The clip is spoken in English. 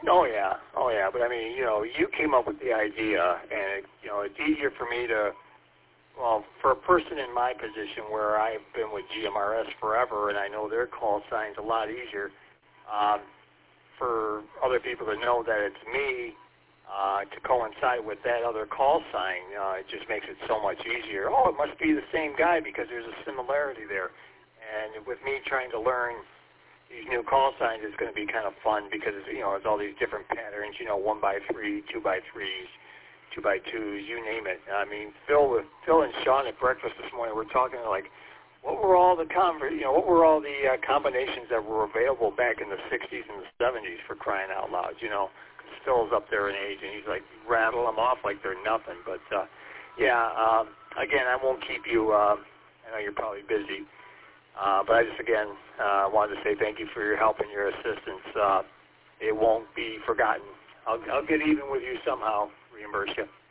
Oh yeah, oh yeah. But I mean, you came up with the idea, and it's easier for me to, well, for a person in my position where I've been with GMRS forever, and I know their call sign's a lot easier. For other people to know that it's me, to coincide with that other call sign, it just makes it so much easier. Oh, it must be the same guy because there's a similarity there. And with me trying to learn these new call signs, it's going to be kind of fun because it's all these different patterns. 1x3, 2x3s, 2x2s, you name it. I mean, Phil and Sean at breakfast this morning were talking like, what were all the combinations that were available back in the 60s and the 70s, for crying out loud? Phil's up there in age, and he's like rattle them off like they're nothing. But again, I won't keep you. I know you're probably busy, but I just again wanted to say thank you for your help and your assistance. It won't be forgotten. I'll get even with you somehow. Reimburse you.